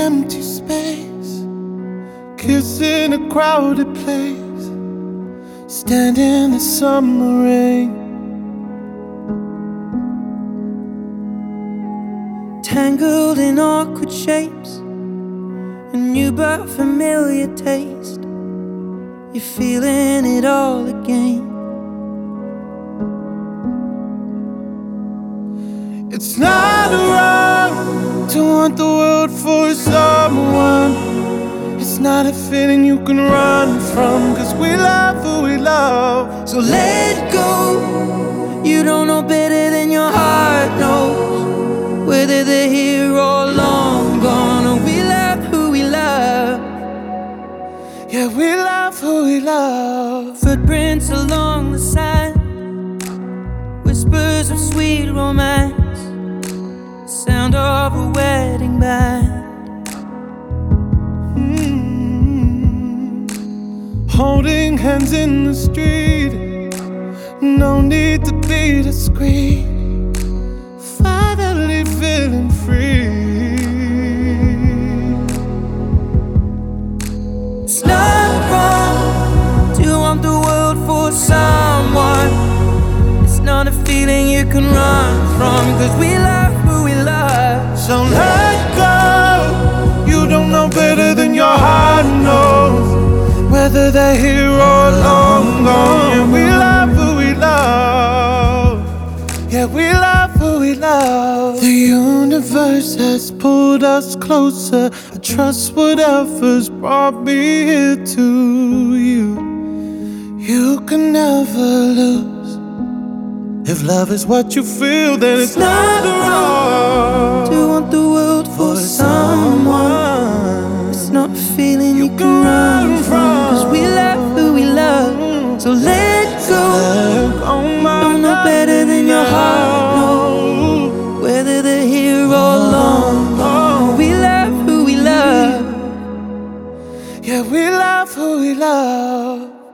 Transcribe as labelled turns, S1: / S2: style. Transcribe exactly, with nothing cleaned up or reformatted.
S1: empty space, kissing a crowded place, stand in the summer rain.
S2: Tangled in awkward shapes, a new but familiar taste. You're feeling it all again.
S1: It's not wrong to want the world for someone. It's not a feeling you can run from, 'cause we love who we love.
S2: So let go. You don't know better than your heart knows, whether they're here or long gone. Or we love who we love.
S1: Yeah, we love who we love.
S2: Footprints along the sand, whispers of sweet romance, sound of a wedding band.
S1: Mm-hmm. Holding hands in the street, no need to be discreet, finally feeling free.
S2: It's not wrong to want the world for someone. It's not a feeling you can run from, 'cause we love who we love.
S1: So let go. You don't know better than your heart knows, whether they're here or long gone. Yeah, we love who we love. Yeah, we love who we love. The universe has pulled us closer. I trust whatever's brought me here to you. You can never lose. If love is what you feel, then it's not wrong
S2: to want the world for someone. It's not a feeling you can run from, 'cause we love who we love. So let go. Don't know better than your heart knows, whether they're here or long gone. We love who we love.
S1: Yeah, we love who we love.